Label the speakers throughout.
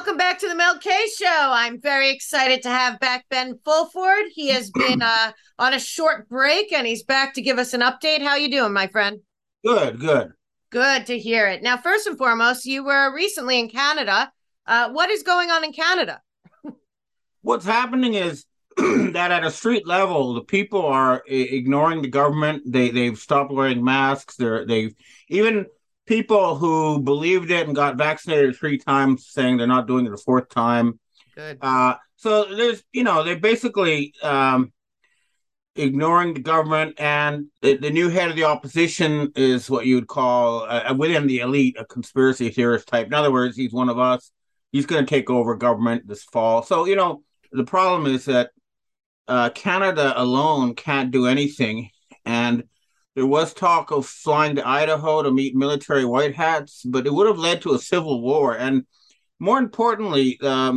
Speaker 1: Welcome back to the Mel K Show. I'm very excited to have back Ben Fulford. He has been on a short break, and he's back to give us an update. How you doing, my friend?
Speaker 2: Good, good.
Speaker 1: Good to hear it. Now, first and foremost, you were recently in Canada. What is going on in Canada?
Speaker 2: What's happening is that at a street level, the people are ignoring the government. They've stopped wearing masks. They've even people who believed it and got vaccinated three times saying they're not doing it a fourth time.
Speaker 1: Good.
Speaker 2: So they're basically ignoring the government, and the new head of the opposition is what you would call within the elite a conspiracy theorist type. In other words, he's one of us. He's going to take over government this fall. So the problem is that Canada alone can't do anything, and there was talk of flying to Idaho to meet military white hats, but it would have led to a civil war. And more importantly,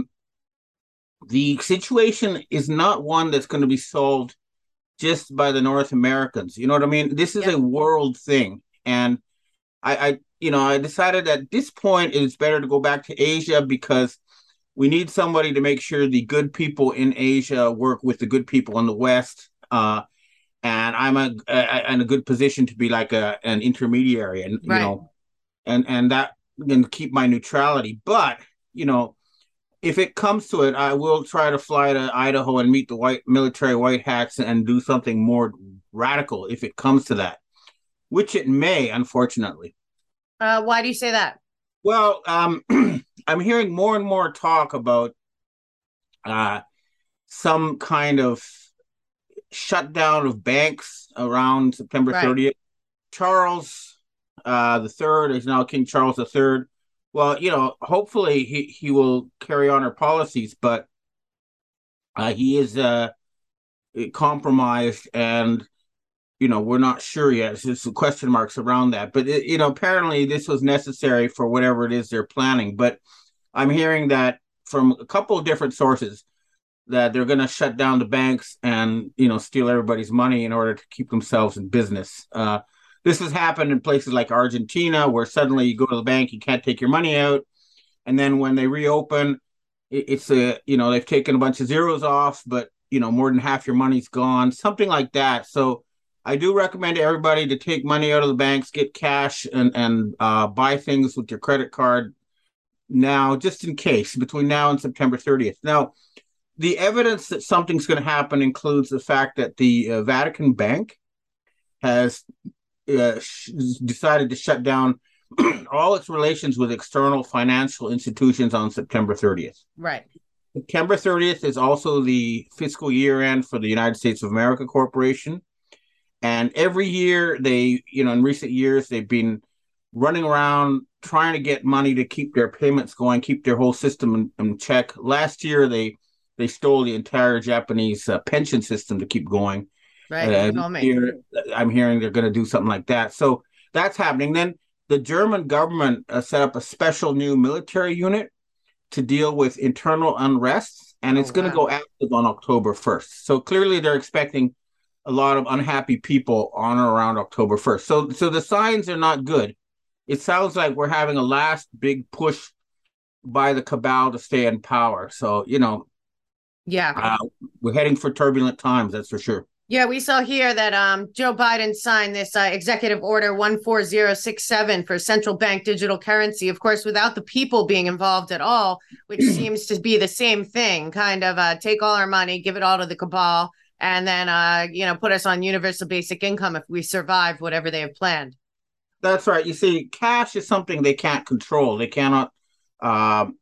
Speaker 2: the situation is not one that's going to be solved just by the North Americans. You know what I mean? This is
Speaker 1: Yep.
Speaker 2: a world thing. And I decided at this point it's better to go back to Asia because we need somebody to make sure the good people in Asia work with the good people in the West. And in a good position to be like an intermediary, and
Speaker 1: Right.
Speaker 2: and that can keep my neutrality. But you know, if it comes to it, I will try to fly to Idaho and meet the white military white hats and do something more radical if it comes to that, which it may, unfortunately.
Speaker 1: Why do you say that?
Speaker 2: Well, I'm hearing more and more talk about uh, some kind of shutdown of banks around September
Speaker 1: Right.
Speaker 2: 30th. Charles the third is now King Charles the third. Well, hopefully he will carry on our policies, but he is compromised, and we're not sure yet. It's just some question marks around that. But apparently this was necessary for whatever it is they're planning. But I'm hearing that from a couple of different sources that they're going to shut down the banks and steal everybody's money in order to keep themselves in business. This has happened in places like Argentina, where suddenly you go to the bank, you can't take your money out, and then when they reopen, it's they've taken a bunch of zeros off, but more than half your money's gone, something like that. So I do recommend to everybody to take money out of the banks, get cash, and buy things with your credit card now, just in case, between now and September 30th. Now, the evidence that something's going to happen includes the fact that the Vatican Bank has decided to shut down all its relations with external financial institutions on September 30th.
Speaker 1: Right.
Speaker 2: September 30th is also the fiscal year end for the United States of America Corporation. And every year in recent years, they've been running around trying to get money to keep their payments going, keep their whole system in check. Last year, they stole the entire Japanese pension system to keep going.
Speaker 1: Right. You
Speaker 2: This
Speaker 1: told me.
Speaker 2: year, I'm hearing they're going to do something like that. So that's happening. Then the German government set up a special new military unit to deal with internal unrest, and
Speaker 1: Oh,
Speaker 2: it's going to
Speaker 1: wow.
Speaker 2: go active on October 1st. So clearly, they're expecting a lot of unhappy people on or around October 1st. So the signs are not good. It sounds like we're having a last big push by the cabal to stay in power. So,
Speaker 1: Yeah.
Speaker 2: uh, we're heading for turbulent times, that's for sure.
Speaker 1: Yeah, we saw here that Joe Biden signed this executive order 14067 for central bank digital currency, of course, without the people being involved at all, which seems to be the same thing, kind of take all our money, give it all to the cabal, and then, put us on universal basic income if we survive whatever they have planned.
Speaker 2: That's right. You see, cash is something they can't control. They cannot. Um,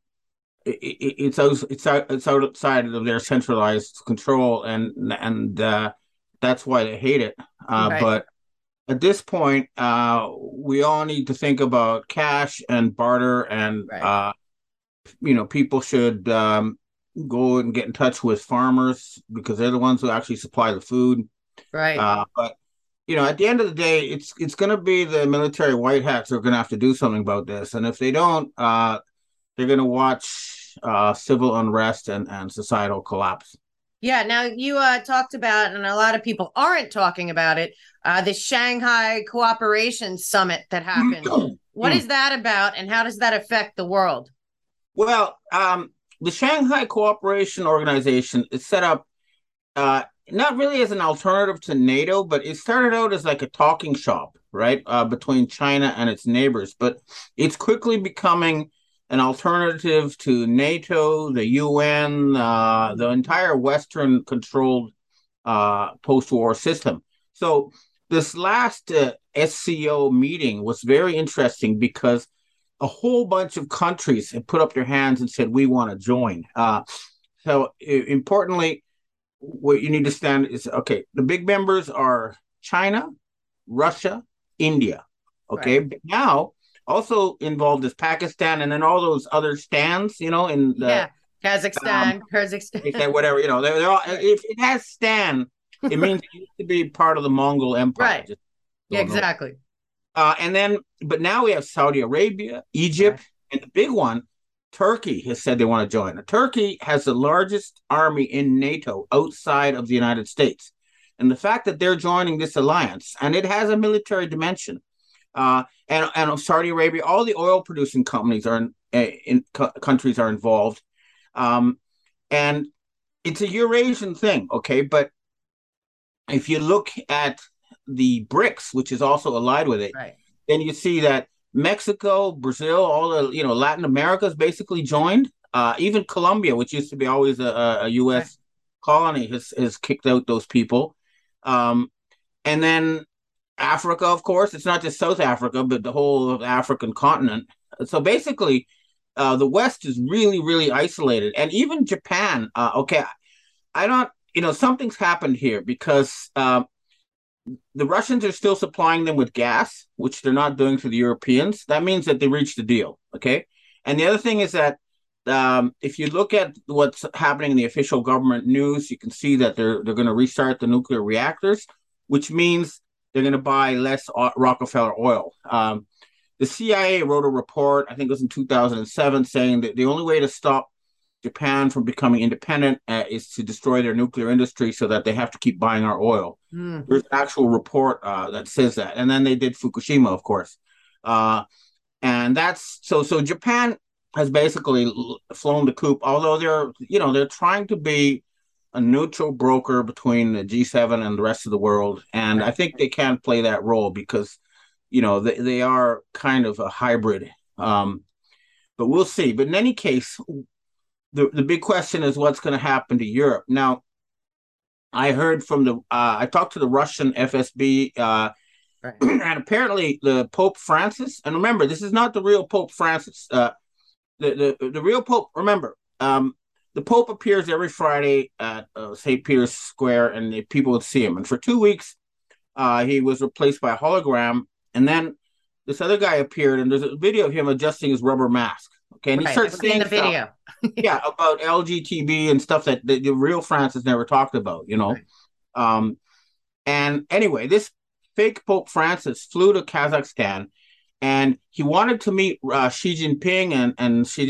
Speaker 2: it's outside of their centralized control, and that's why they hate it.
Speaker 1: Right.
Speaker 2: But at this point, we all need to think about cash and barter, and
Speaker 1: Right.
Speaker 2: people should go and get in touch with farmers because they're the ones who actually supply the food.
Speaker 1: Right.
Speaker 2: But at the end of the day, it's going to be the military white hats who are going to have to do something about this, and if they don't, they're going to watch civil unrest and societal collapse.
Speaker 1: Yeah. Now you talked about, and a lot of people aren't talking about it, the Shanghai Cooperation Summit that happened. What is that about, and how does that affect the world?
Speaker 2: Well, the Shanghai Cooperation Organization is set up not really as an alternative to NATO, but it started out as like a talking shop, right, between China and its neighbors. But it's quickly becoming an alternative to NATO, the UN, the entire Western controlled post war system. So, this last SCO meeting was very interesting because a whole bunch of countries have put up their hands and said, we want to join. Importantly, what you need to stand is okay, the big members are China, Russia, India. Okay.
Speaker 1: Right.
Speaker 2: But now also involved is Pakistan and then all those other stands, in the
Speaker 1: Yeah. Kazakhstan, Kyrgyzstan.
Speaker 2: whatever, they're all
Speaker 1: Right.
Speaker 2: if it has Stan, it means it used to be part of the Mongol Empire.
Speaker 1: Right.
Speaker 2: Just
Speaker 1: Yeah,
Speaker 2: don't know.
Speaker 1: exactly.
Speaker 2: And then, but now we have Saudi Arabia,
Speaker 1: Right.
Speaker 2: Egypt, and the big one, Turkey has said they want to join. Turkey has the largest army in NATO outside of the United States. And the fact that they're joining this alliance, and it has a military dimension, and Saudi Arabia, all the oil producing companies are countries are involved. And it's a Eurasian thing, okay? But if you look at the BRICS, which is also allied with it,
Speaker 1: Right.
Speaker 2: then you see that Mexico, Brazil, all the Latin America is basically joined. Even Colombia, which used to be always a
Speaker 1: Right.
Speaker 2: U.S. colony, has kicked out those people. And then Africa, of course, it's not just South Africa, but the whole of African continent. So basically, the West is really, really isolated, and even Japan. Okay, I don't. Something's happened here because the Russians are still supplying them with gas, which they're not doing to the Europeans. That means that they reached a deal. Okay. And the other thing is that if you look at what's happening in the official government news, you can see that they're going to restart the nuclear reactors, which means they're going to buy less Rockefeller oil. The CIA wrote a report, I think it was in 2007, saying that the only way to stop Japan from becoming independent is to destroy their nuclear industry so that they have to keep buying our oil.
Speaker 1: Mm.
Speaker 2: There's an actual report that says that. And then they did Fukushima, of course. And that's so Japan has basically flown the coop, although they're trying to be a neutral broker between the G7 and the rest of the world. And I
Speaker 1: Right.
Speaker 2: think they can play that role because, they are kind of a hybrid. But we'll see. But in any case, the big question is what's going to happen to Europe. Now, I heard from I talked to the Russian FSB,
Speaker 1: Right.
Speaker 2: and apparently the Pope Francis, and remember, this is not the real Pope Francis. The real Pope, remember, the Pope appears every Friday at St. Peter's Square, and people would see him. And for 2 weeks, he was replaced by a hologram. And then this other guy appeared, and there's a video of him adjusting his rubber mask. Okay, and he
Speaker 1: Right. I've
Speaker 2: starts
Speaker 1: seen
Speaker 2: saying
Speaker 1: the
Speaker 2: stuff,
Speaker 1: video.
Speaker 2: yeah, about LGTB and stuff that the real Francis never talked about.
Speaker 1: Right.
Speaker 2: Um, and anyway, this fake Pope Francis flew to Kazakhstan, and he wanted to meet Xi Jinping, and Xi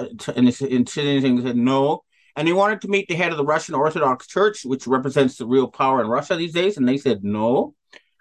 Speaker 2: Jinping said no. And he wanted to meet the head of the Russian Orthodox Church, which represents the real power in Russia these days, and they said no.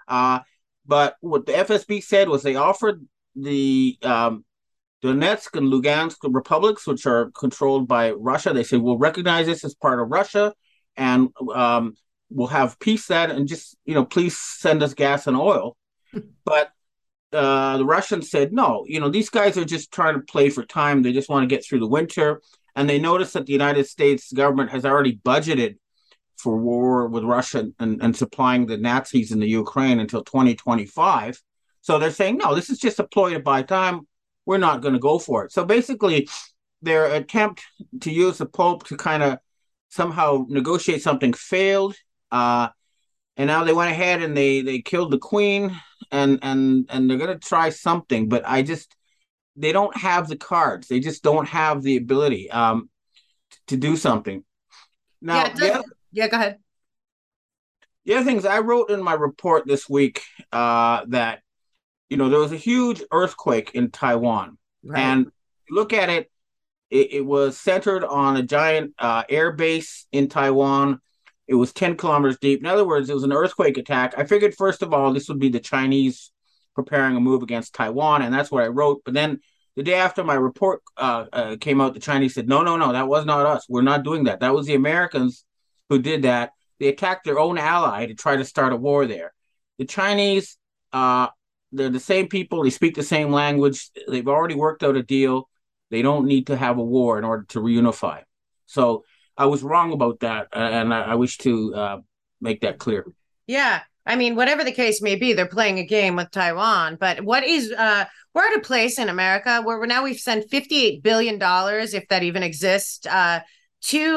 Speaker 2: But what the FSB said was they offered the Donetsk and Lugansk republics, which are controlled by Russia. They say we'll recognize this as part of Russia, and we'll have peace then, and just please send us gas and oil. But the Russians said no. These guys are just trying to play for time. They just want to get through the winter, and they noticed that the United States government has already budgeted for war with Russia and supplying the Nazis in the Ukraine until 2025. So they're saying no. This is just a ploy to buy time. We're not going to go for it. So basically, their attempt to use the Pope to kind of somehow negotiate something failed. And now they went ahead and they killed the Queen, and they're going to try something. But they don't have the cards. They just don't have the ability to do something.
Speaker 1: Yeah,
Speaker 2: Now,
Speaker 1: it does. Yeah, go ahead.
Speaker 2: the other things I wrote in my report this week that there was a huge earthquake in Taiwan,
Speaker 1: Right.
Speaker 2: and look at it. It was centered on a giant air base in Taiwan. It was 10 kilometers deep. In other words, it was an earthquake attack. I figured, first of all, this would be the Chinese preparing a move against Taiwan, and that's what I wrote. But then The day after my report came out, the Chinese said, no, no, no, that was not us. We're not doing that. That was the Americans who did that. They attacked their own ally to try to start a war there. The Chinese, they're the same people. They speak the same language. They've already worked out a deal. They don't need to have a war in order to reunify. So I was wrong about that, and I wish to make that clear.
Speaker 1: Yeah. I mean, whatever the case may be, they're playing a game with Taiwan. But we're at a place in America where now we've sent $58 billion, if that even exists, to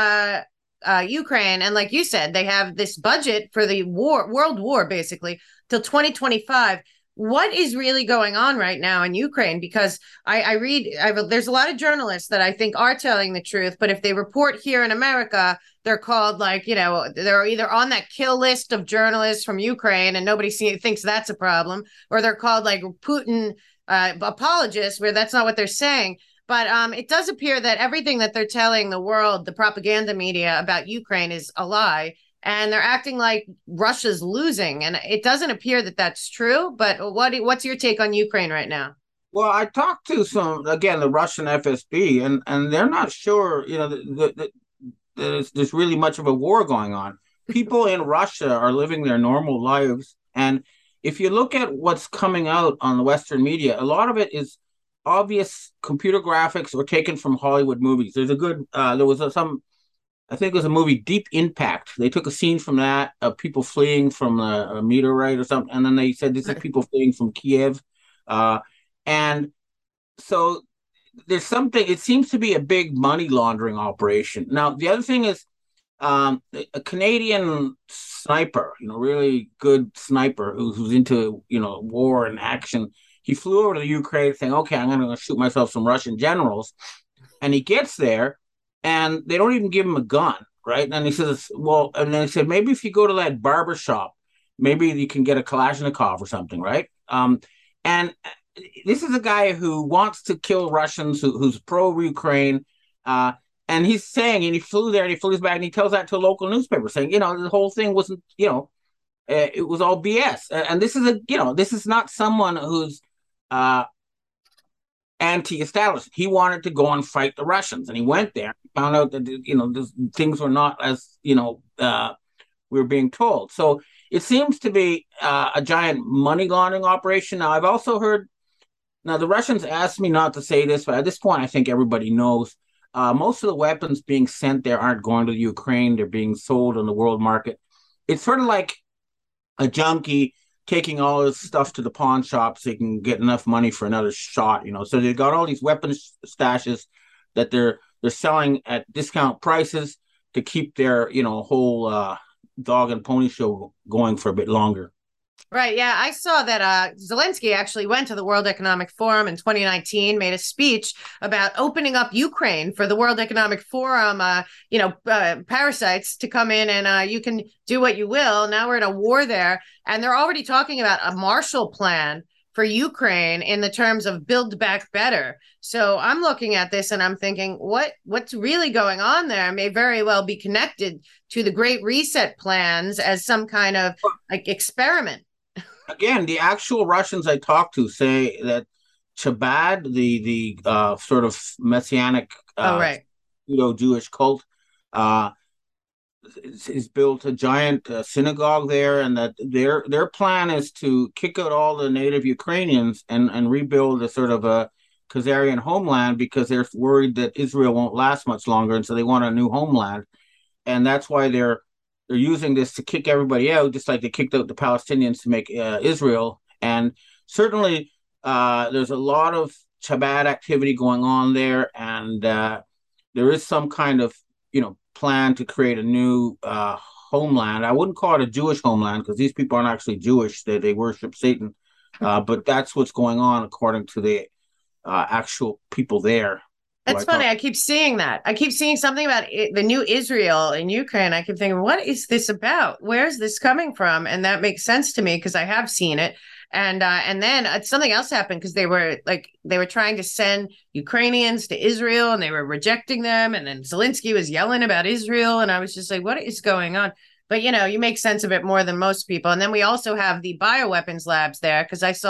Speaker 1: Ukraine. And like you said, they have this budget for the world war, basically, till 2025. What is really going on right now in Ukraine? Because there's a lot of journalists that I think are telling the truth, but if they report here in America, they're called they're either on that kill list of journalists from Ukraine and nobody thinks that's a problem, or they're called like Putin apologists, where that's not what they're saying. But it does appear that everything that they're telling the world, the propaganda media about Ukraine, is a lie. And they're acting like Russia's losing. And it doesn't appear that that's true. But what's your take on Ukraine right now?
Speaker 2: Well, I talked to the Russian FSB, and they're not sure, that there's really much of a war going on. People in Russia are living their normal lives. And if you look at what's coming out on the Western media, a lot of it is obvious computer graphics or taken from Hollywood movies. There's a good, there was some, I think it was a movie, Deep Impact. They took a scene from that of people fleeing from a meteorite or something, and then they said this is people fleeing from Kiev, and so there's something. It seems to be a big money laundering operation. Now, the other thing is, a Canadian sniper, really good sniper who's into war and action. He flew over to Ukraine saying, "Okay, I'm going to shoot myself some Russian generals," and he gets there and they don't even give him a gun, right? And he says, well, and then he said, maybe if you go to that barber shop, maybe you can get a Kalashnikov or something, right? And this is a guy who wants to kill Russians, who's pro-Ukraine, and he's saying, and he flew there and he flew back and he tells that to a local newspaper saying, the whole thing wasn't, it was all BS. And this is this is not someone who's anti-establishment. He wanted to go and fight the Russians, and he went there. Found out that things were not as we were being told. So it seems to be a giant money laundering operation. Now, I've also heard. Now, the Russians asked me not to say this, but at this point, I think everybody knows. Most of the weapons being sent there aren't going to Ukraine. They're being sold on the world market. It's sort of like a junkie taking all his stuff to the pawn shop so he can get enough money for another shot, So they've got all these weapons stashes that they're selling at discount prices to keep their, whole dog and pony show going for a bit longer.
Speaker 1: Right. Yeah. I saw that Zelensky actually went to the World Economic Forum in 2019, made a speech about opening up Ukraine for the World Economic Forum, parasites to come in and you can do what you will. Now we're in a war there. And they're already talking about a Marshall Plan for Ukraine in the terms of build back better. So I'm looking at this and I'm thinking, what's really going on there may very well be connected to the Great Reset plans as some kind of experiment.
Speaker 2: Again, the actual Russians I talked to say that Chabad, the sort of messianic Jewish cult, is built a giant synagogue there, and that their plan is to kick out all the native Ukrainians and rebuild a sort of a Khazarian homeland, because they're worried that Israel won't last much longer, and so they want a new homeland, and that's why they're using this to kick everybody out, just like they kicked out the Palestinians to make Israel. And certainly there's a lot of Chabad activity going on there, and there is some kind of plan to create a new homeland. I wouldn't call it a Jewish homeland, because these people aren't actually Jewish. They worship Satan, but that's what's going on according to the actual people there.
Speaker 1: That's funny. I keep seeing that. I keep seeing something about the new Israel in Ukraine. I keep thinking, what is this about? Where's this coming from? And that makes sense to me because I have seen it. And then something else happened, because they were trying to send Ukrainians to Israel and they were rejecting them. And then Zelensky was yelling about Israel. And I was just like, what is going on? But, you make sense of it more than most people. And then we also have the bioweapons labs there, because I saw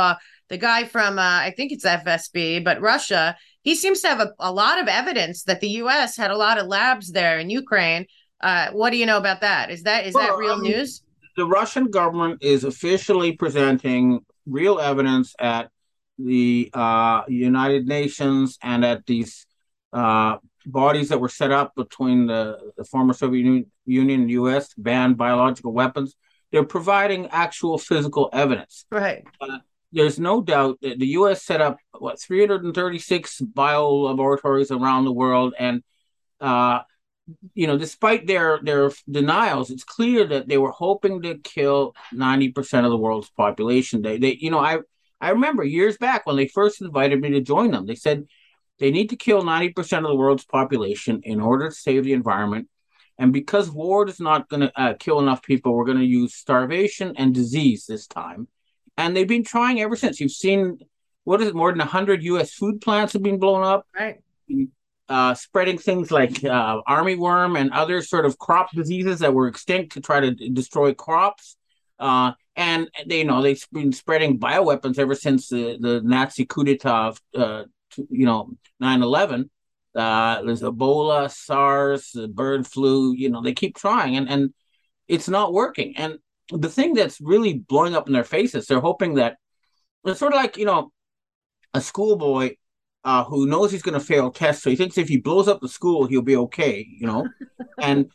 Speaker 1: the guy from I think it's FSB, but Russia, he seems to have a lot of evidence that the U.S. had a lot of labs there in Ukraine. What do you know about that? Is that
Speaker 2: Well,
Speaker 1: real news?
Speaker 2: the Russian government is officially presenting real evidence at the United Nations and at these uh, bodies that were set up between the former Soviet Union and U.S. to ban biological weapons. They're providing actual physical evidence.
Speaker 1: Right.
Speaker 2: Uh, there's no doubt that the U.S. set up 336 biolaboratories around the world, and uh, despite their denials, it's clear that they were hoping to kill 90% of the world's population. I remember years back when they first invited me to join them. They said they need to kill 90% of the world's population in order to save the environment. And because war is not going to kill enough people, we're going to use starvation and disease this time. And they've been trying ever since. You've seen, what is it, more than 100 U.S. food plants have been blown up.
Speaker 1: Right.
Speaker 2: Spreading things like army worm and other sort of crop diseases that were extinct to try to destroy crops. And they've been spreading bioweapons ever since the Nazi coup d'etat of 9/11. There's Ebola, SARS, the bird flu. They keep trying, and it's not working. And the thing that's really blowing up in their faces, they're hoping that it's sort of like a schoolboy who knows he's going to fail tests, so he thinks if he blows up the school, he'll be okay, and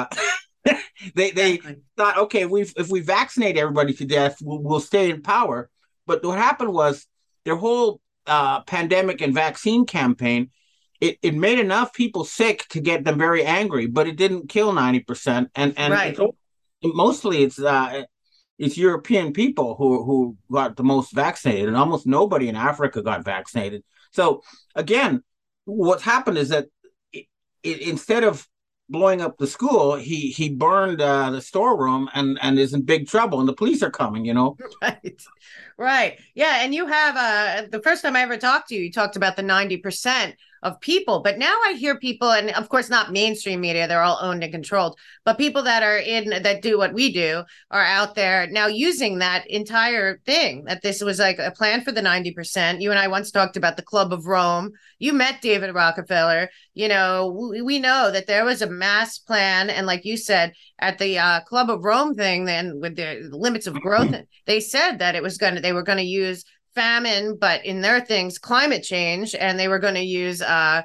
Speaker 2: they thought, okay, if we vaccinate everybody to death, we'll stay in power. But what happened was their whole pandemic and vaccine campaign, it made enough people sick to get them very angry, but it didn't kill 90%. And
Speaker 1: Right.
Speaker 2: Mostly it's European people who got the most vaccinated, and almost nobody in Africa got vaccinated. So again, what's happened is that instead of blowing up the school, he burned the storeroom and is in big trouble, and the police are coming.
Speaker 1: Right. Right. Yeah. And you have the first time I ever talked to you, you talked about the 90% of people. But now I hear people, and of course not mainstream media, they're all owned and controlled, but people that do what we do are out there now using that entire thing, that this was like a plan for the 90%. You and I once talked about the Club of Rome. You met David Rockefeller. We know that there was a mass plan. And like you said, at the Club of Rome thing, then with the limits of growth, they said that they were going to use famine, but in their things, climate change, and they were going to use,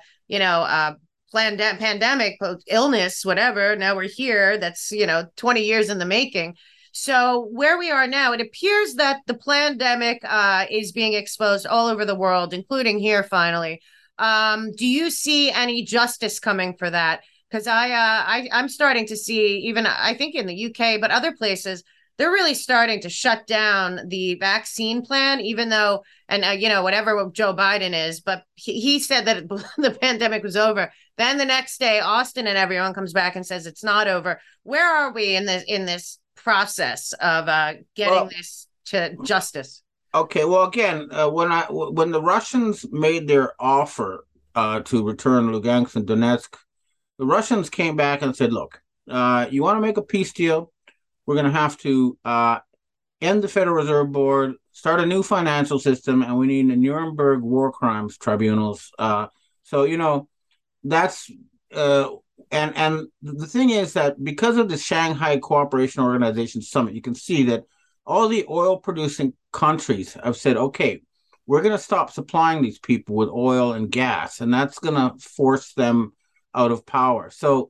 Speaker 1: pandemic, illness, whatever. Now we're here. That's 20 years in the making. So where we are now, it appears that the pandemic is being exposed all over the world, including here. Finally, do you see any justice coming for that? Because I'm starting to see, even I think in the UK, but other places, they're really starting to shut down the vaccine plan, even though, and whatever Joe Biden is, but he said that the pandemic was over. Then the next day, Austin and everyone comes back and says it's not over. Where are we in this process of getting this to justice?
Speaker 2: Okay, well, again, when the Russians made their offer to return Lugansk and Donetsk, the Russians came back and said, "Look, you want to make a peace deal? We're going to have to end the Federal Reserve Board, start a new financial system, and we need the Nuremberg war crimes tribunals." That's and the thing is that because of the Shanghai Cooperation Organization Summit, you can see that all the oil producing countries have said, okay, we're going to stop supplying these people with oil and gas, and that's going to force them out of power. So,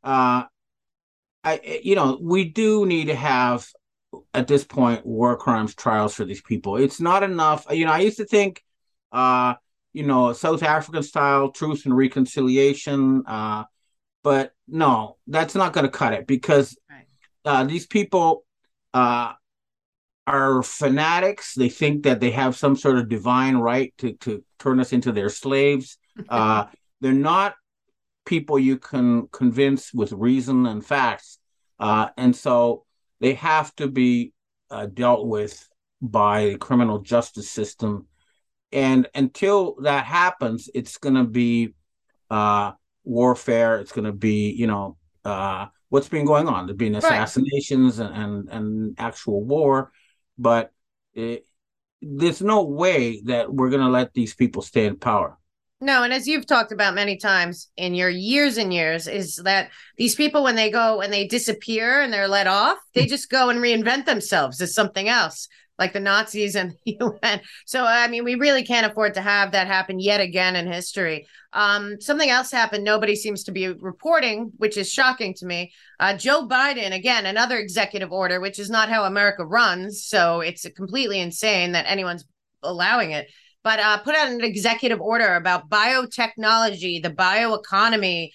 Speaker 2: we do need to have, at this point, war crimes trials for these people. It's not enough. I used to think, South African style truth and reconciliation, but no, that's not going to cut it, because these people are fanatics. They think that they have some sort of divine right to turn us into their slaves. They're not people you can convince with reason and facts. And so they have to be dealt with by the criminal justice system. And until that happens, it's going to be warfare. It's going to be, what's been going on. There's been assassinations and actual war. But there's no way that we're going to let these people stay in power.
Speaker 1: No, and as you've talked about many times in your years and years, is that these people, when they go and they disappear and they're let off, they just go and reinvent themselves as something else, like the Nazis and the UN. So, I mean, we really can't afford to have that happen yet again in history. Something else happened nobody seems to be reporting, which is shocking to me. Joe Biden, again, another executive order, which is not how America runs. So it's completely insane that anyone's allowing it, but put out an executive order about biotechnology, the bioeconomy,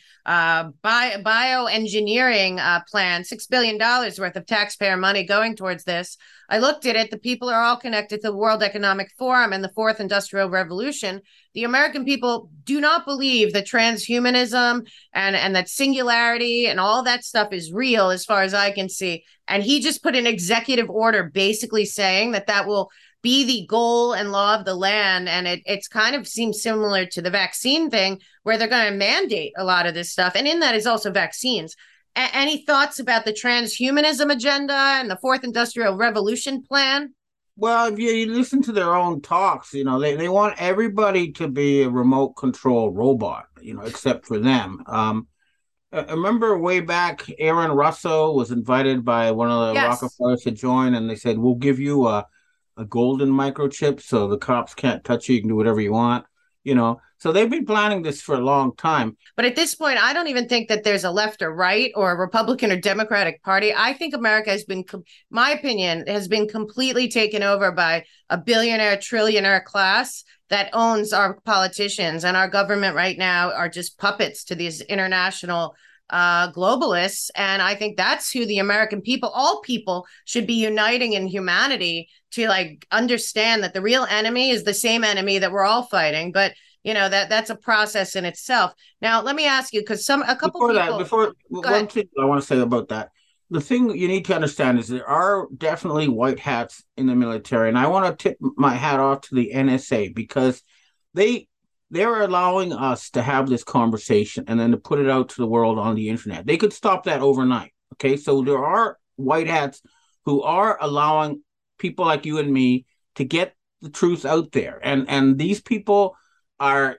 Speaker 1: bioengineering plan, $6 billion worth of taxpayer money going towards this. I looked at it. The people are all connected to the World Economic Forum and the Fourth Industrial Revolution. The American people do not believe that transhumanism and that singularity and all that stuff is real, as far as I can see. And he just put an executive order basically saying that that will be the goal and law of the land. And it's kind of seems similar to the vaccine thing, where they're going to mandate a lot of this stuff. And in that is also vaccines. Any thoughts about the transhumanism agenda and the Fourth Industrial Revolution plan?
Speaker 2: Well, if you listen to their own talks, they want everybody to be a remote control robot, except for them. I remember way back, Aaron Russell was invited by one of the
Speaker 1: Yes.
Speaker 2: Rockefellers to join, and they said, we'll give you a golden microchip so the cops can't touch you. You can do whatever you want, So they've been planning this for a long time.
Speaker 1: But at this point, I don't even think that there's a left or right or a Republican or Democratic party. I think America has been, my opinion, has been completely taken over by a billionaire, trillionaire class that owns our politicians, and our government right now are just puppets to these international globalists. And I think that's who the American people, all people, should be uniting in humanity to like understand that the real enemy is the same enemy that we're all fighting. But that's a process in itself. Now, let me ask you, because a couple people.
Speaker 2: Before
Speaker 1: Go
Speaker 2: one
Speaker 1: ahead.
Speaker 2: thing I want to say about that, the thing you need to understand is there are definitely white hats in the military, and I want to tip my hat off to the NSA because they they're allowing us to have this conversation and then to put it out to the world on the internet. They could stop that overnight. Okay, so there are white hats who are allowing people like you and me to get the truth out there, and these people are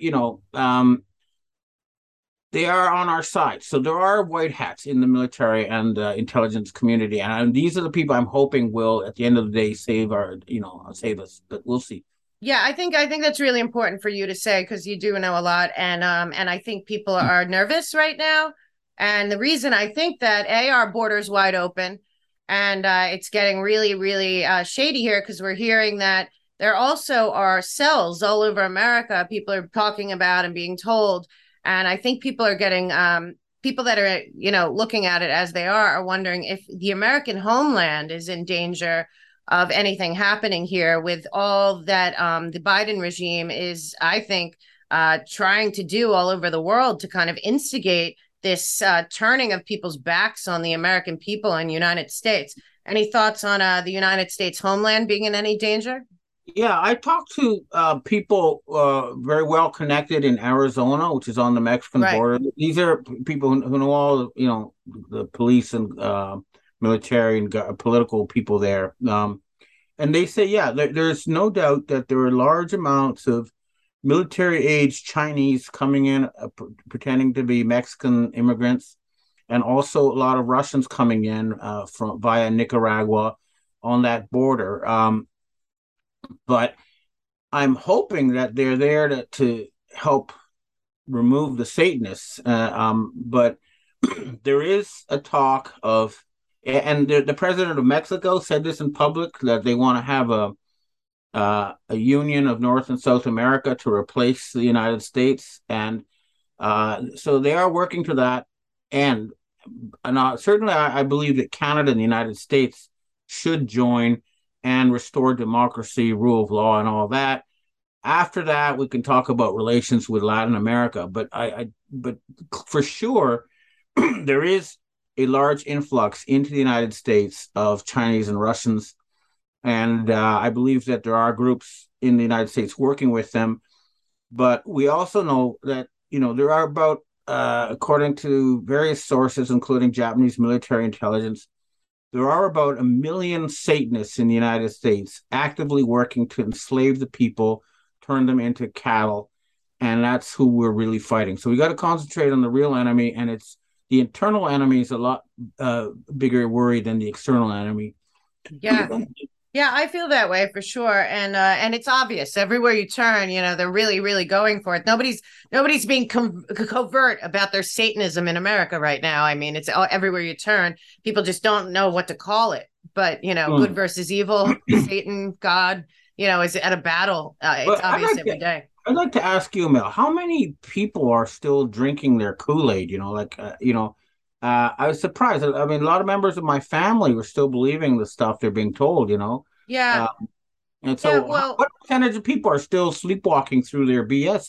Speaker 2: they are on our side. So there are white hats in the military and intelligence community, and these are the people I'm hoping will, at the end of the day, save us. But we'll see.
Speaker 1: Yeah, I think that's really important for you to say, because you do know a lot, and I think people are nervous right now. And the reason I think that, our border's wide open, and it's getting really really shady here, because we're hearing that there also are cells all over America. People are talking about and being told, and I think people are getting people that are looking at it as they are wondering if the American homeland is in danger of anything happening here, with all that the Biden regime is, I think, trying to do all over the world to kind of instigate this turning of people's backs on the American people and United States. Any thoughts on the United States homeland being in any danger?
Speaker 2: Yeah, I talked to people very well connected in Arizona, which is on the Mexican
Speaker 1: Right.
Speaker 2: border. These are people who know all, the police and military and political people there. And they say, yeah, there's no doubt that there are large amounts of military age Chinese coming in, pretending to be Mexican immigrants, and also a lot of Russians coming in from via Nicaragua on that border. But I'm hoping that they're there to help remove the Satanists. But there is a talk of, and the president of Mexico said this in public, that they want to have a union of North and South America to replace the United States, and so they are working to that. And certainly, I believe that Canada and the United States should join and restore democracy, rule of law, and all that. After that, we can talk about relations with Latin America. But for sure, there is a large influx into the United States of Chinese and Russians, and I believe that there are groups in the United States working with them. But we also know that there are about, according to various sources, including Japanese military intelligence, there are about 1 million Satanists in the United States actively working to enslave the people, turn them into cattle, and that's who we're really fighting. So we got to concentrate on the real enemy, and it's the internal enemy is a lot bigger worry than the external enemy.
Speaker 1: Yeah. Yeah, I feel that way for sure. And it's obvious everywhere you turn, they're really, really going for it. Nobody's being covert about their Satanism in America right now. I mean, it's everywhere you turn. People just don't know what to call it. But, good
Speaker 2: Mm.
Speaker 1: versus evil, Satan, God, is at a battle. It's
Speaker 2: But
Speaker 1: obvious every day.
Speaker 2: I'd like to ask you, Mel, how many people are still drinking their Kool-Aid? I was surprised. I mean, a lot of members of my family were still believing the stuff they're being told,
Speaker 1: Yeah.
Speaker 2: Uh, and
Speaker 1: Yeah.
Speaker 2: so,
Speaker 1: Well,
Speaker 2: what percentage of people are still sleepwalking through their BS?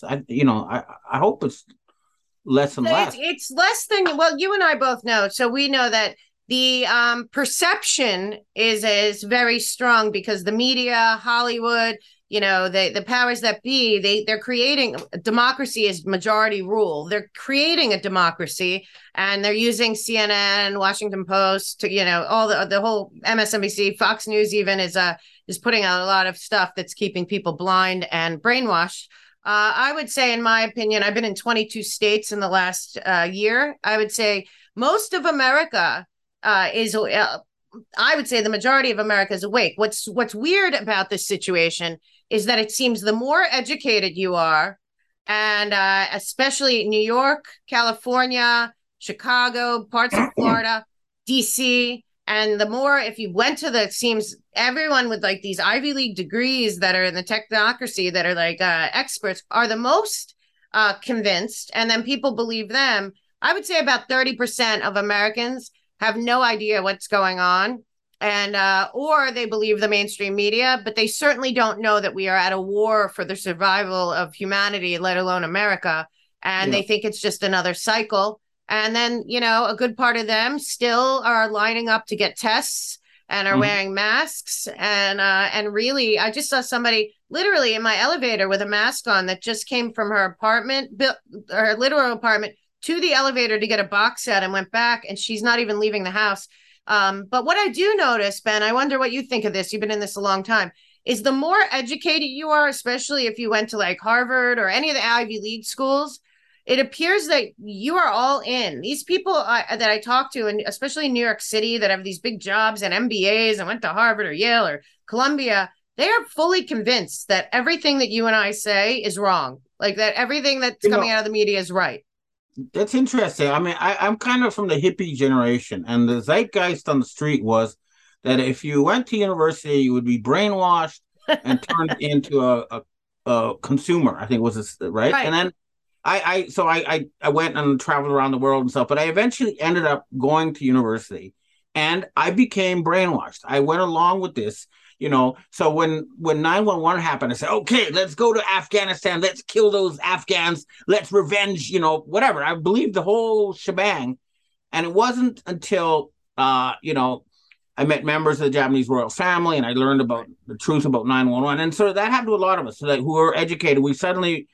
Speaker 2: I hope it's less and
Speaker 1: it's
Speaker 2: less.
Speaker 1: it's less than, well, you and I both know. So we know that the perception is very strong because the media, Hollywood, the powers that be, they're creating democracy is majority rule. They're creating a democracy, and they're using CNN, Washington Post, to all the whole MSNBC, Fox News even is putting out a lot of stuff that's keeping people blind and brainwashed. I would say, in my opinion, I've been in 22 states in the last year. I would say most of America is. I would say the majority of America is awake. What's weird about this situation is that it seems the more educated you are, and especially New York, California, Chicago, parts of Florida, DC, and the more, if you went to it seems everyone with like these Ivy League degrees that are in the technocracy that are like experts are the most convinced, and then people believe them. I would say about 30% of Americans have no idea what's going on, and or they believe the mainstream media, but they certainly don't know that we are at a war for the survival of humanity, let alone America, and
Speaker 2: Yeah.
Speaker 1: they think it's just another cycle. And then, a good part of them still are lining up to get tests and are
Speaker 2: Mhm.
Speaker 1: wearing masks. And really, I just saw somebody literally in my elevator with a mask on that just came from her apartment, her literal apartment, to the elevator to get a box set and went back, and she's not even leaving the house. But what I do notice, Ben, I wonder what you think of this. You've been in this a long time. Is the more educated you are, especially if you went to like Harvard or any of the Ivy League schools, it appears that you are all in. These people that I talk to, and especially in New York City, that have these big jobs and MBAs and went to Harvard or Yale or Columbia, they are fully convinced that everything that you and I say is wrong. Like that everything that's
Speaker 2: You
Speaker 1: coming
Speaker 2: know,
Speaker 1: out of the media is right.
Speaker 2: that's interesting. I mean, I'm kind of from the hippie generation, and the zeitgeist on the street was that if you went to university, you would be brainwashed and turned into a consumer. I think was this, right. And
Speaker 1: Right.
Speaker 2: then I went and traveled around the world and stuff, but I eventually ended up going to university, and I became brainwashed. I went along with this, So when 911 happened, I said, okay, let's go to Afghanistan, let's kill those Afghans, let's revenge, whatever. I believed the whole shebang, and it wasn't until I met members of the Japanese royal family, and I learned about the truth about 911, and so that happened to a lot of us, so that who are educated. We suddenly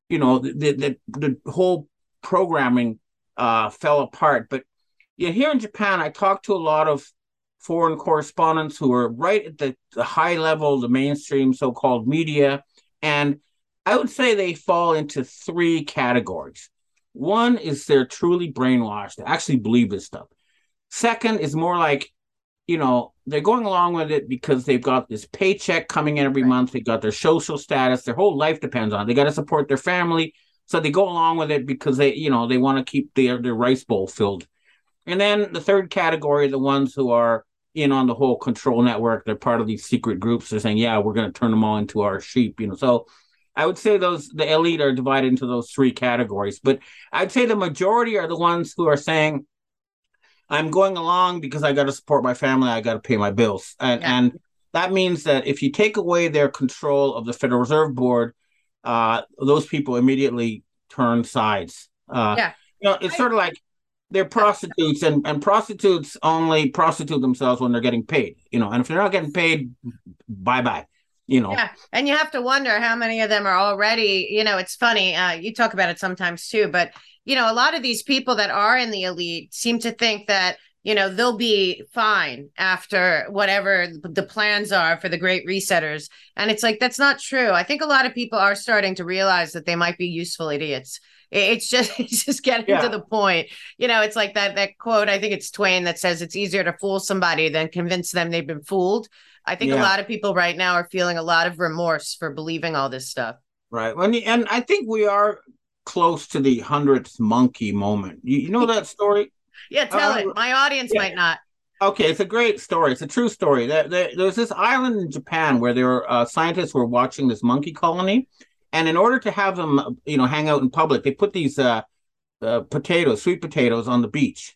Speaker 2: the whole programming fell apart. But yeah, here in Japan, I talked to a lot of foreign correspondents who are right at the high level, the mainstream so-called media, and I would say they fall into three categories. One is they're truly brainwashed, they actually believe this stuff. Second is more like, they're going along with it because they've got this paycheck coming in every
Speaker 1: Right.
Speaker 2: month. They got their social status. Their whole life depends on it. They got to support their family. So they go along with it because they want to keep their rice bowl filled. And then the third category, the ones who are in on the whole control network, they're part of these secret groups. They're saying, yeah, we're going to turn them all into our sheep, So I would say the elite are divided into those three categories. But I'd say the majority are the ones who are saying, I'm going along because I got to support my family. I got to pay my bills. And
Speaker 1: Yeah.
Speaker 2: and that means that if you take away their control of the Federal Reserve Board, those people immediately turn sides.
Speaker 1: Yeah.
Speaker 2: It's
Speaker 1: I,
Speaker 2: sort of like they're prostitutes, and prostitutes only prostitute themselves when they're getting paid. And if they're not getting paid, bye bye.
Speaker 1: Yeah. And you have to wonder how many of them are already, it's funny. You talk about it sometimes too, but, a lot of these people that are in the elite seem to think that they'll be fine after whatever the plans are for the great resetters. And it's like, that's not true. I think a lot of people are starting to realize that they might be useful idiots. It's just it's just getting to
Speaker 2: Yeah,
Speaker 1: the point. It's like that quote, I think it's Twain, that says it's easier to fool somebody than convince them they've been fooled. I think a
Speaker 2: yeah,
Speaker 1: lot of people right now are feeling a lot of remorse for believing all this stuff.
Speaker 2: right. And I think we are close to the 100th monkey moment. You know that story?
Speaker 1: Yeah, tell it. My audience
Speaker 2: Yeah.
Speaker 1: might not.
Speaker 2: Okay, it's a great story. It's a true story. There's this island in Japan where there were scientists were watching this monkey colony, and in order to have them, hang out in public, they put these potatoes, sweet potatoes, on the beach.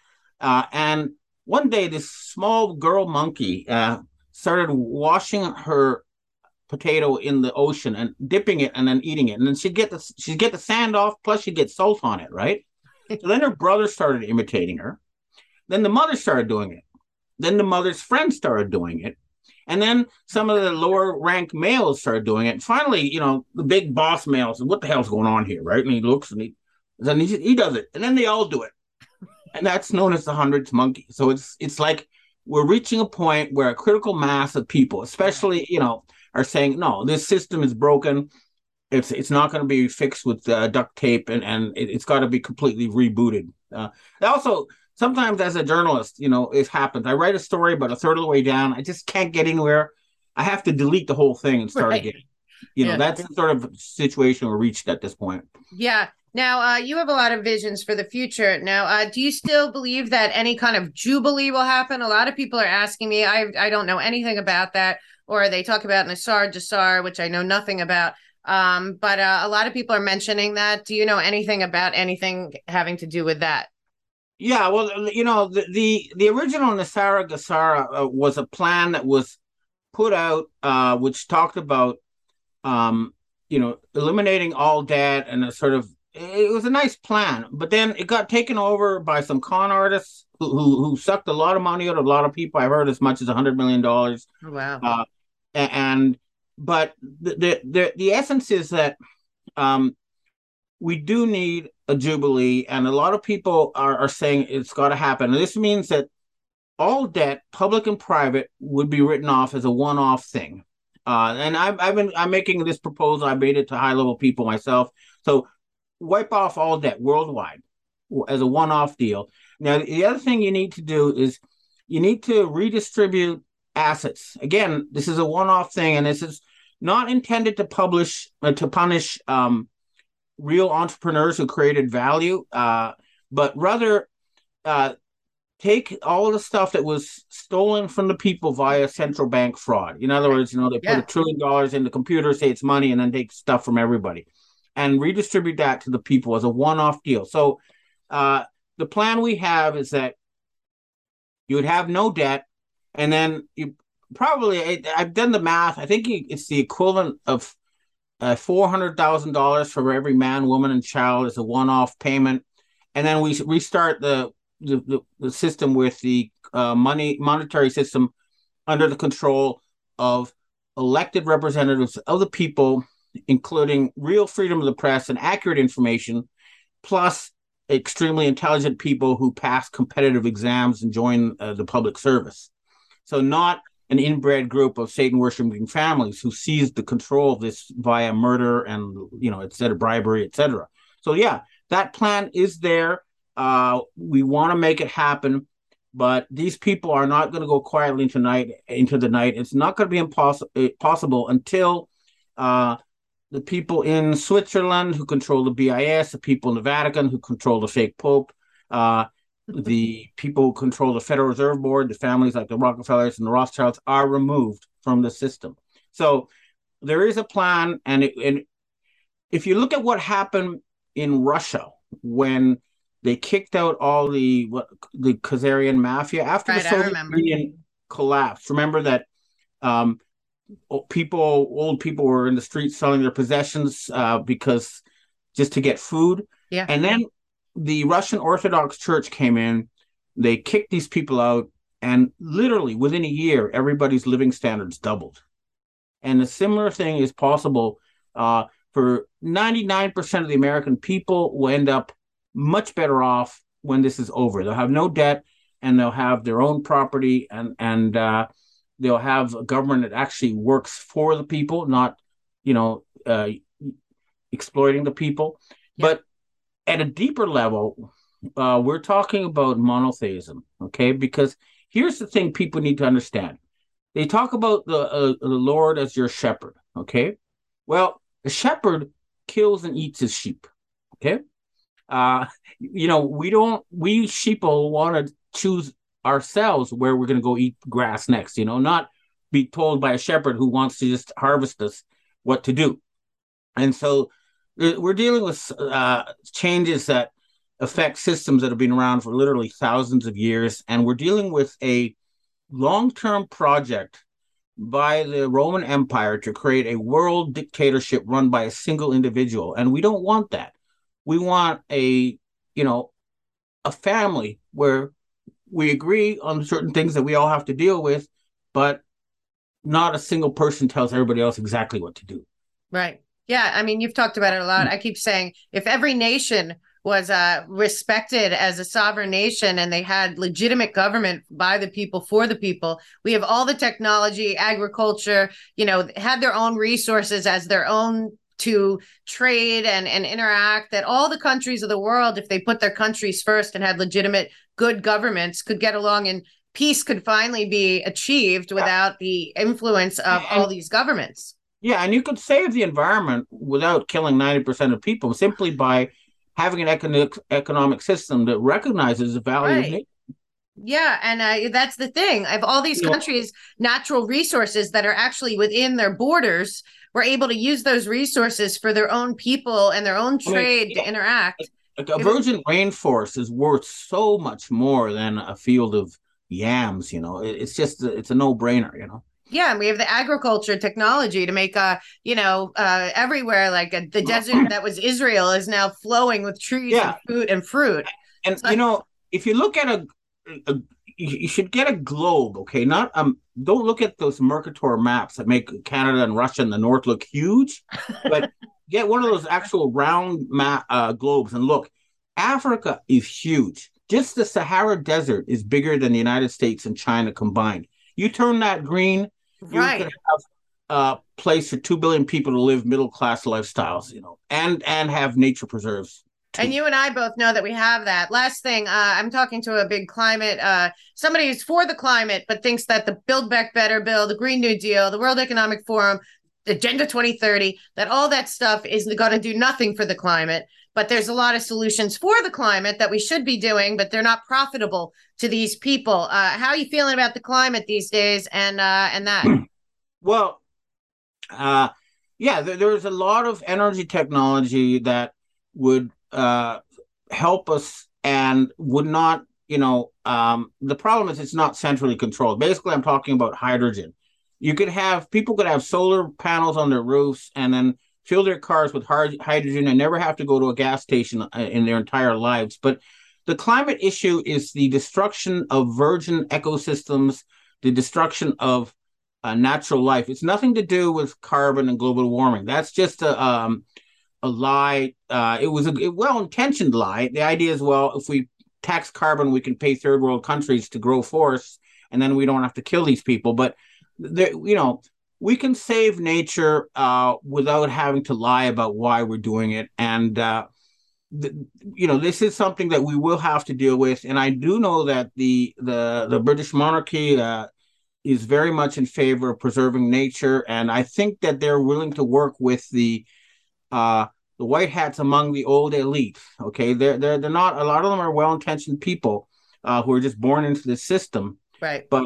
Speaker 2: And one day, this small girl monkey started washing her potato in the ocean and dipping it and then eating it, and then she'd get the sand off, plus she'd get salt on it, right? So then her brother started imitating her. Then the mother started doing it. Then the mother's friends started doing it. And then some of the lower rank males started doing it. And finally, the big boss male said, "What the hell's going on here?" Right? And he looks and he does it. And then they all do it. And that's known as the 100th monkey. So it's like we're reaching a point where a critical mass of people, especially, are saying, no, this system is broken. It's not going to be fixed with duct tape, and it's got to be completely rebooted. Also, sometimes as a journalist, it happens. I write a story, but a third of the way down, I just can't get anywhere. I have to delete the whole thing and start
Speaker 1: Right.
Speaker 2: again.
Speaker 1: Yeah.
Speaker 2: That's the sort of situation we're reached at this point.
Speaker 1: Yeah. Now, you have a lot of visions for the future. Now, do you still believe that any kind of jubilee will happen? A lot of people are asking me. I don't know anything about that, or they talk about Nassar Jassar, which I know nothing about. But a lot of people are mentioning that. Do you know anything about anything having to do with that?
Speaker 2: Yeah, well, the original Nasara Gassara was a plan that was put out, which talked about, eliminating all debt and a sort of. It was a nice plan, but then it got taken over by some con artists who sucked a lot of money out of a lot of people. I've heard as much as $100 million.
Speaker 1: Oh, wow.
Speaker 2: And but the essence is that we do need a jubilee, and a lot of people are saying it's got to happen. And this means that all debt, public and private, would be written off as a one-off thing. And I'm making this proposal. I made it to high-level people myself. So wipe off all debt worldwide as a one-off deal. Now, the other thing you need to do is you need to redistribute assets. Again, this is a one-off thing, and this is not intended to punish real entrepreneurs who created value, but rather take all the stuff that was stolen from the people via central bank fraud. In other words, they put $1 trillion in the computer, say it's money, and then take stuff from everybody and redistribute that to the people as a one-off deal. So the plan we have is that you would have no debt, and then you probably, I've done the math, I think it's the equivalent of $400,000 for every man, woman, and child as a one-off payment, and then we restart the system with the monetary system under the control of elected representatives of the people, including real freedom of the press and accurate information, plus extremely intelligent people who pass competitive exams and join the public service. So not an inbred group of Satan-worshiping families who seized the control of this via murder and, instead of bribery, etc. So yeah, that plan is there. We want to make it happen, but these people are not going to go quietly into the night. It's not going to be possible until the people in Switzerland who control the BIS, the people in the Vatican who control the fake Pope, the people who control the Federal Reserve Board, the families like the Rockefellers and the Rothschilds are removed from the system. So there is a plan. And if you look at what happened in Russia when they kicked out all the Khazarian mafia after the Soviet Union collapsed, remember that old people were in the streets selling their possessions because just to get food.
Speaker 1: Yeah.
Speaker 2: And then the Russian Orthodox Church came in, they kicked these people out, and literally within a year, everybody's living standards doubled. And a similar thing is possible for 99% of the American people will end up much better off when this is over. They'll have no debt, and they'll have their own property, and they'll have a government that actually works for the people, not, you know, exploiting the people. Yeah. But at a deeper level, we're talking about monotheism, okay? Because here's the thing people need to understand. They talk about the Lord as your shepherd, okay? Well, the shepherd kills and eats his sheep, okay? You know, we sheeple want to choose ourselves where we're going to go eat grass next, you know, not be told by a shepherd who wants to just harvest us what to do. And so we're dealing with changes that affect systems that have been around for literally thousands of years. And we're dealing with a long-term project by the Roman Empire to create a world dictatorship run by a single individual. And we don't want that. We want a family where we agree on certain things that we all have to deal with, but not a single person tells everybody else exactly what to do.
Speaker 1: Right. Yeah. I mean, you've talked about it a lot. I keep saying if every nation was respected as a sovereign nation and they had legitimate government by the people, for the people, we have all the technology, agriculture, you know, had their own resources as their own to trade and interact, that all the countries of the world, if they put their countries first and had legitimate good governments, could get along and peace could finally be achieved without the influence of all these governments.
Speaker 2: Yeah, and you could save the environment without killing 90% of people simply by having an economic system that recognizes the value of nature.
Speaker 1: Yeah, and that's the thing. Of all these countries' natural resources that are actually within their borders, we're able to use those resources for their own people and their own trade to interact.
Speaker 2: Like a virgin rainforest is worth so much more than a field of yams, you know. It's a no-brainer, you know.
Speaker 1: Yeah, and we have the agriculture technology to make, everywhere, like the desert that was Israel is now flowing with trees and food and fruit.
Speaker 2: And so, you know, if you look at you should get a globe, okay? Not don't look at those Mercator maps that make Canada and Russia in the north look huge, but get one of those actual round globes and look. Africa is huge. Just the Sahara Desert is bigger than the United States and China combined. You turn that green,
Speaker 1: right?
Speaker 2: You can have a place for 2 billion people to live middle-class lifestyles, you know, and have nature preserves.
Speaker 1: And you and I both know that we have that. Last thing, I'm talking to a big climate, somebody who's for the climate, but thinks that the Build Back Better bill, the Green New Deal, the World Economic Forum, Agenda 2030, that all that stuff is going to do nothing for the climate. But there's a lot of solutions for the climate that we should be doing, but they're not profitable to these people. How are you feeling about the climate these days and that?
Speaker 2: Well, there's a lot of energy technology that would help us and would not, the problem is it's not centrally controlled. Basically, I'm talking about hydrogen. People could have solar panels on their roofs and then fill their cars with hydrogen and never have to go to a gas station in their entire lives. But the climate issue is the destruction of virgin ecosystems, the destruction of natural life. It's nothing to do with carbon and global warming. That's just a lie. It was a well-intentioned lie. The idea is, well, if we tax carbon, we can pay third world countries to grow forests, and then we don't have to kill these people. But we can save nature without having to lie about why we're doing it. And this is something that we will have to deal with. And I do know that the British monarchy is very much in favor of preserving nature, and I think that they're willing to work with the white hats among the old elite. Okay, they're not. A lot of them are well-intentioned people who are just born into the system.
Speaker 1: Right.
Speaker 2: But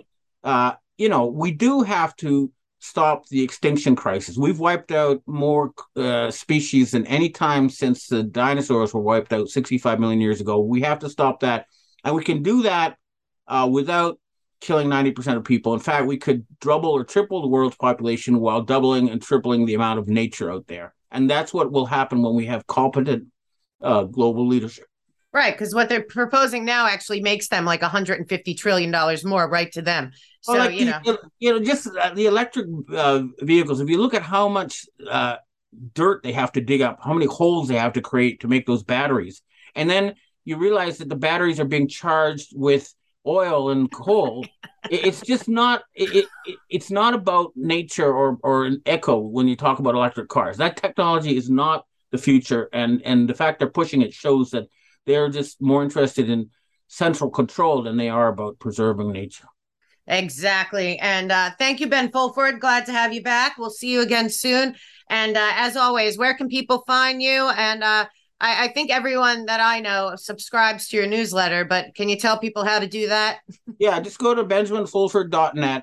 Speaker 2: we do have to stop the extinction crisis. We've wiped out more species than any time since the dinosaurs were wiped out 65 million years ago. We have to stop that, and we can do that without killing 90% of people. In fact, we could double or triple the world's population while doubling and tripling the amount of nature out there. And that's what will happen when we have competent global leadership.
Speaker 1: Right, because what they're proposing now actually makes them like $150 trillion more, right, to them. So,
Speaker 2: just the electric vehicles, if you look at how much dirt they have to dig up, how many holes they have to create to make those batteries, and then you realize that the batteries are being charged with oil and coal. It's just not. It's not about nature or an echo when you talk about electric cars. That technology is not the future, and the fact they're pushing it shows that they're just more interested in central control than they are about preserving nature.
Speaker 1: Exactly. And thank you, Ben Fulford. Glad to have you back. We'll see you again soon. And as always, where can people find you? And I think everyone that I know subscribes to your newsletter, but can you tell people how to do that?
Speaker 2: Yeah, just go to benjaminfulford.net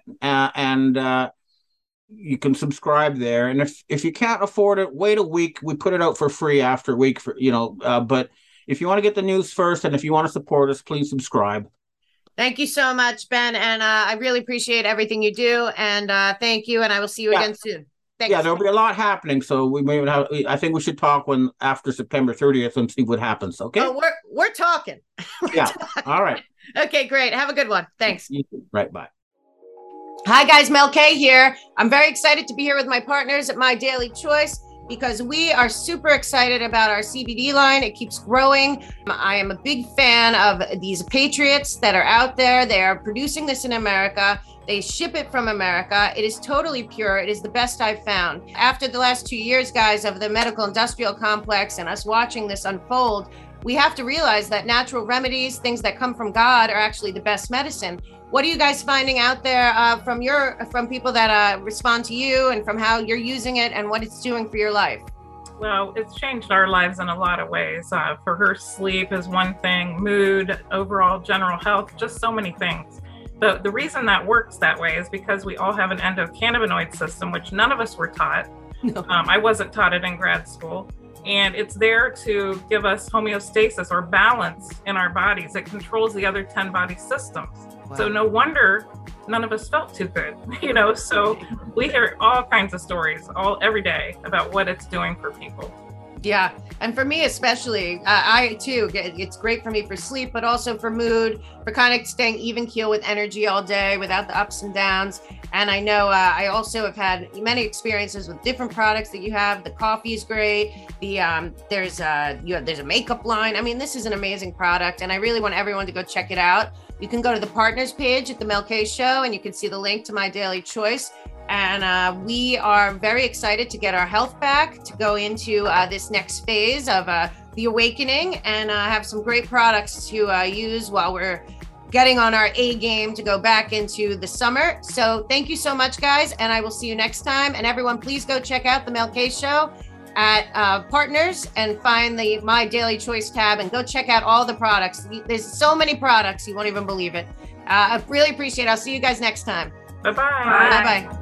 Speaker 2: and you can subscribe there. And if you can't afford it, wait a week. We put it out for free after a week but if you want to get the news first and if you want to support us, please subscribe.
Speaker 1: Thank you so much, Ben. And I really appreciate everything you do. And thank you. And I will see you again soon. Thanks.
Speaker 2: Yeah, there'll be a lot happening. So we may have, I think we should talk after September 30th and see what happens. Okay.
Speaker 1: Oh, we're talking.
Speaker 2: Yeah. All right.
Speaker 1: Okay, great. Have a good one. Thanks.
Speaker 2: Right. Bye.
Speaker 1: Hi, guys. Mel K here. I'm very excited to be here with my partners at My Daily Choice, because we are super excited about our CBD line. It keeps growing. I am a big fan of these patriots that are out there. They are producing this in America. They ship it from America. It is totally pure. It is the best I've found. After the last 2 years, guys, of the medical industrial complex and us watching this unfold, we have to realize that natural remedies, things that come from God, are actually the best medicine. What are you guys finding out there from people that respond to you, and from how you're using it and what it's doing for your life?
Speaker 3: Well, it's changed our lives in a lot of ways. For her, sleep is one thing, mood, overall general health, just so many things. But the reason that works that way is because we all have an endocannabinoid system, which none of us were taught. No. I wasn't taught it in grad school. And it's there to give us homeostasis or balance in our bodies. It controls the other 10 body systems. Wow. So no wonder none of us felt too good, so we hear all kinds of stories every day about what it's doing for people.
Speaker 1: Yeah. And for me, especially, I too, it's great for me for sleep, but also for mood, for kind of staying even keel with energy all day without the ups and downs. And I know I also have had many experiences with different products that you have. The coffee is great. There's a makeup line. I mean, this is an amazing product, and I really want everyone to go check it out. You can go to the partners page at the Mel K Show, and you can see the link to My Daily Choice. And we are very excited to get our health back, to go into this next phase of the awakening, and have some great products to use while we're getting on our A game to go back into the summer. So thank you so much, guys, and I will see you next time. And everyone, please go check out the Mel K Show at Partners and find the My Daily Choice tab and go check out all the products. There's so many products, you won't even believe it. I really appreciate it. I'll see you guys next time.
Speaker 3: Bye-bye.
Speaker 1: Bye-bye.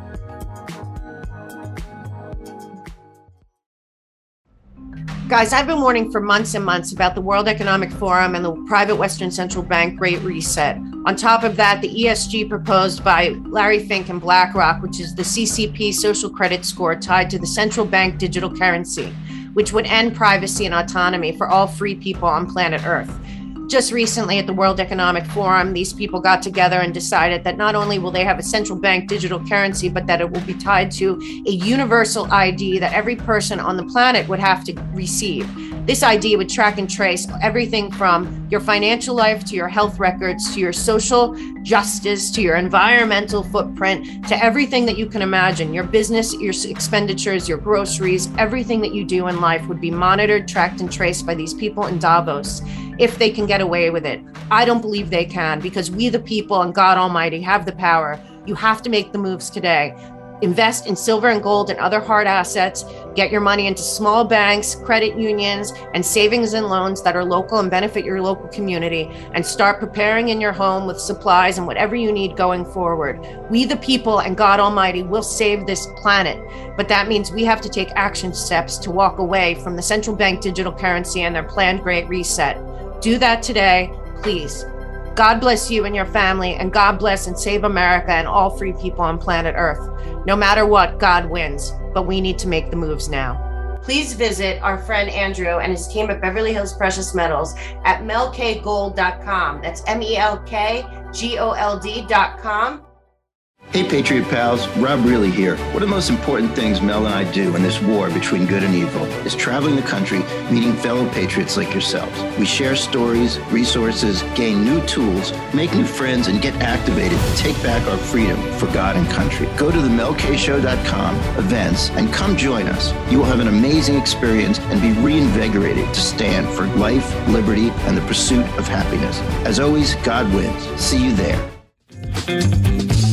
Speaker 1: Guys, I've been warning for months and months about the World Economic Forum and the private Western Central Bank Great Reset. On top of that, the ESG proposed by Larry Fink and BlackRock, which is the CCP social credit score tied to the central bank digital currency, which would end privacy and autonomy for all free people on planet Earth. Just recently at the World Economic Forum, these people got together and decided that not only will they have a central bank digital currency, but that it will be tied to a universal ID that every person on the planet would have to receive. This ID would track and trace everything from your financial life to your health records, to your social justice, to your environmental footprint, to everything that you can imagine. Your business, your expenditures, your groceries, everything that you do in life would be monitored, tracked, and traced by these people in Davos, if they can get away with it. I don't believe they can, because we the people and God Almighty have the power. You have to make the moves today. Invest in silver and gold and other hard assets. Get your money into small banks, credit unions, and savings and loans that are local and benefit your local community, and start preparing in your home with supplies and whatever you need going forward. We the people and God Almighty will save this planet, but that means we have to take action steps to walk away from the central bank digital currency and their planned Great Reset. Do that today, please. God bless you and your family, and God bless and save America and all free people on planet Earth. No matter what, God wins, but we need to make the moves now. Please visit our friend Andrew and his team at Beverly Hills Precious Metals at melkgold.com. That's MELKGOLD.com.
Speaker 4: Hey, Patriot pals, Rob Reilly here. One of the most important things Mel and I do in this war between good and evil is traveling the country, meeting fellow patriots like yourselves. We share stories, resources, gain new tools, make new friends, and get activated to take back our freedom for God and country. Go to themelkshow.com events and come join us. You will have an amazing experience and be reinvigorated to stand for life, liberty, and the pursuit of happiness. As always, God wins. See you there.